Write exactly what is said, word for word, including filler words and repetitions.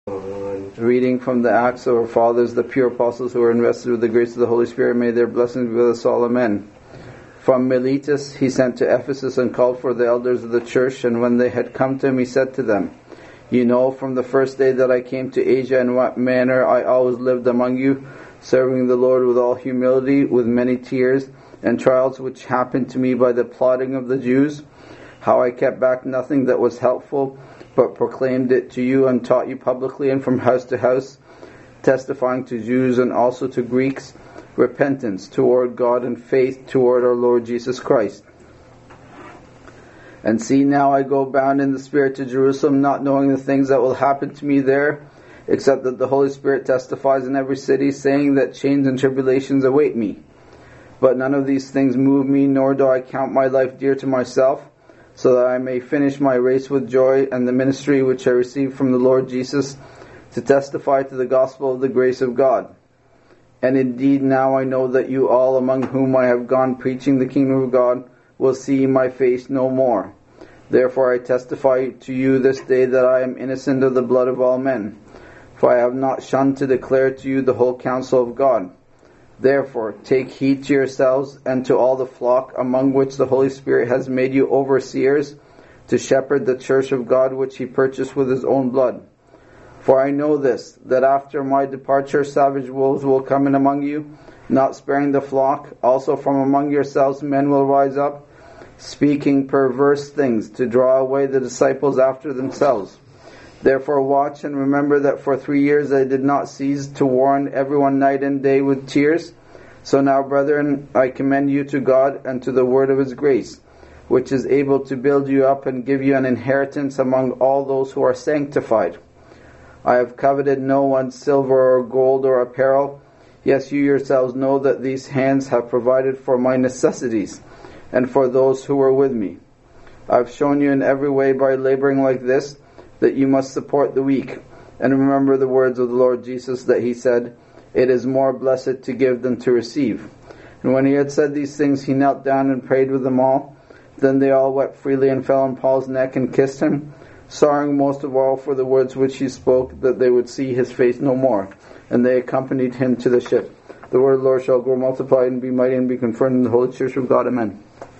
Reading from the Acts of our Fathers, the pure apostles who are invested with the grace of the Holy Spirit, may their blessings be with us all. Amen. From Miletus he sent to Ephesus and called for the elders of the church, and when they had come to him he said to them, You know from the first day that I came to Asia in what manner I always lived among you, serving the Lord with all humility, with many tears and trials which happened to me by the plotting of the Jews, how I kept back nothing that was helpful, but proclaimed it to you and taught you publicly and from house to house, testifying to Jews and also to Greeks repentance toward God and faith toward our Lord Jesus Christ. And see, now I go bound in the Spirit to Jerusalem, not knowing the things that will happen to me there, except that the Holy Spirit testifies in every city, saying that chains and tribulations await me. But none of these things move me, nor do I count my life dear to myself, so that I may finish my race with joy and the ministry which I received from the Lord Jesus, to testify to the gospel of the grace of God. And indeed now I know that you all among whom I have gone preaching the kingdom of God will see my face no more. Therefore I testify to you this day that I am innocent of the blood of all men, for I have not shunned to declare to you the whole counsel of God. Therefore, take heed to yourselves and to all the flock among which the Holy Spirit has made you overseers, to shepherd the church of God which he purchased with his own blood. For I know this, that after my departure savage wolves will come in among you, not sparing the flock. Also from among yourselves men will rise up, speaking perverse things, to draw away the disciples after themselves. Therefore watch and remember that for three years I did not cease to warn everyone night and day with tears. So now, brethren, I commend you to God and to the word of his grace, which is able to build you up and give you an inheritance among all those who are sanctified. I have coveted no one's silver or gold or apparel. Yes, you yourselves know that these hands have provided for my necessities and for those who were with me. I have shown you in every way by laboring like this that you must support the weak. And remember the words of the Lord Jesus, that he said, It is more blessed to give than to receive. And when he had said these things, he knelt down and prayed with them all. Then they all wept freely and fell on Paul's neck and kissed him, sorrowing most of all for the words which he spoke, that they would see his face no more. And they accompanied him to the ship. The word of the Lord shall grow multiplied and be mighty and be confirmed in the Holy Church of God. Amen.